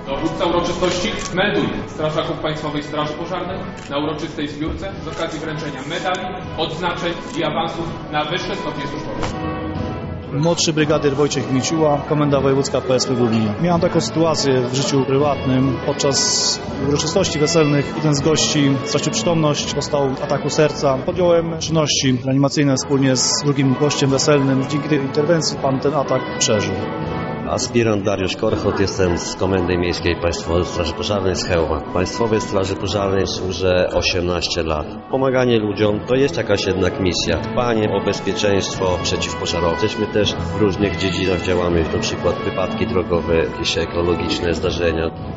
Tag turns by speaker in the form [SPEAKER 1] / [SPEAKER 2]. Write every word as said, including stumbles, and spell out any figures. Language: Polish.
[SPEAKER 1] Dowódca uroczystości melduje strażaków Państwowej Straży Pożarnej na uroczystej zbiórce z okazji wręczenia medali, odznaczeń i awansów na wyższe stopnie służbowe.
[SPEAKER 2] Młodszy brygadyr Wojciech Miciuła, Komenda Wojewódzka P S P w Lublinie. Miałem taką sytuację w życiu prywatnym. Podczas uroczystości weselnych jeden z gości stracił przytomność, dostał ataku serca. Podjąłem czynności reanimacyjne wspólnie z drugim gościem weselnym. Dzięki tej interwencji pan ten atak przeżył.
[SPEAKER 3] Aspirant Dariusz Korchot, jestem z Komendy Miejskiej Państwowej Straży Pożarnej z Chełma. Państwowej Straży Pożarnej służę osiemnaście lat. Pomaganie ludziom to jest jakaś jednak misja. Dbanie o bezpieczeństwo przeciwpożarowe. Jesteśmy też w różnych dziedzinach działamy, na przykład wypadki drogowe, jakieś ekologiczne zdarzenia.